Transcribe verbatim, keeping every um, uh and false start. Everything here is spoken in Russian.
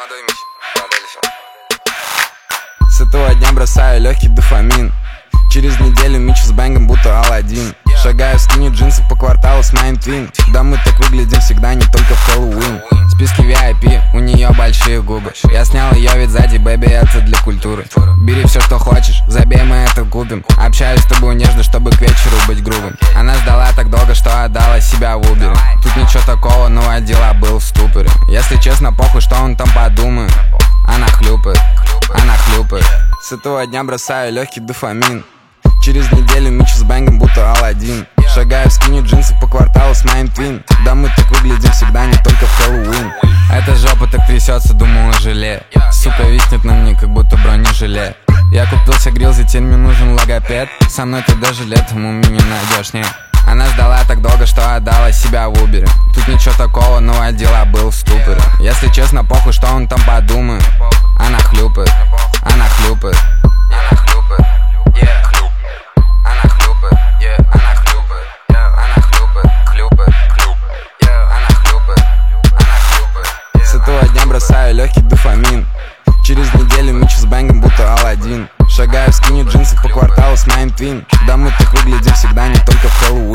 молодой Мич, дальше. С этого дня бросаю легкий дофамин. Через неделю Мичу с бэнгом будто Аладдин. Шагаю в скине джинсов по кварталу с моим твин. Да мы так выглядим всегда, не только в Хэллоуин. В списке ви ай пи, у нее большие губы. Я снял ее ведь сзади, бэби, это для культуры. Бери все, что хочешь, забей, мы это купим. Общаюсь с тобой нежно, чтобы к вечеру быть грубым. Она ждала так долго, что отдала себя в Убере. Тут ничего такого, но от дела был в ступоре. Если честно, похуй, что он там подумает. Она хлюпает, она хлюпает. С этого дня бросаю легкий дофамин. Через неделю Мичу с бэнгом будто Аладдин. Шагаю в скине джинсов по кварталу с моим твин. Да мы так выглядим всегда, не только в Хэллоуин. Эта жопа так трясется, думаю, желе. Сука виснет на мне, как будто бронежилет. Я купился грилзи, теперь мне нужен логопед. Со мной ты даже летом у меня найдешь, нет. Она ждала так долго, что отдала себя в Убере. Тут ничего такого, но от дела был в ступоре. Если честно, похуй, что он там подумает. Она хлюпает, она хлюпает. Она хлюпает, yeah. Она хлюпает, yeah. Она хлюпает, она хлюпает, хлюпает, хлюпает, yeah. Она хлюпает, она хлюпает. С этого дня бросаю легкий дофамин. Через неделю Мичу с бэнгом будто Аладдин. Шагаю в скине джинсов по кварталу с моим твин. Да мы так выглядим всегда, не только в Хэллоуин.